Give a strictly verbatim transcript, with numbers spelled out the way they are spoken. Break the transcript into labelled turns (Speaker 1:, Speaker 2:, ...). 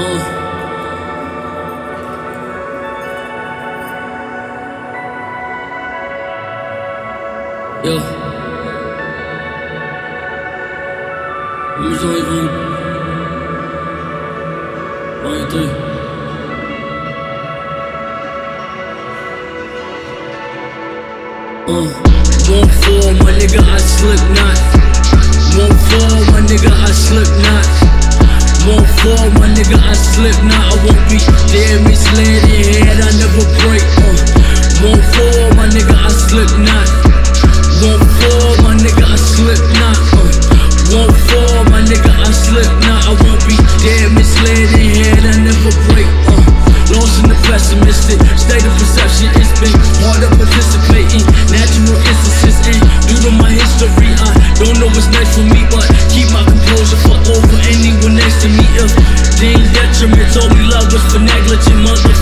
Speaker 1: Uh. Yeah. Nous arrivons. vingt-deux. Uh. One fall, my nigga, I slip not. One fall, my nigga, I slip not. One fall, my nigga, I slip not. I won't be there misled in head, I never break. Uh. One fall, my nigga, I slip not. One fall, my nigga, I slip not. Uh. One fall, my nigga, I slip not. I won't be there misled in head, I never break. Uh. Lost in the pessimistic state of perception. It's been hard to participate in natural instances, and due to my history, I don't know what's next for me, but keep my composure for over anyone next to me. If they ain't detriment, told me love was for negligent mother.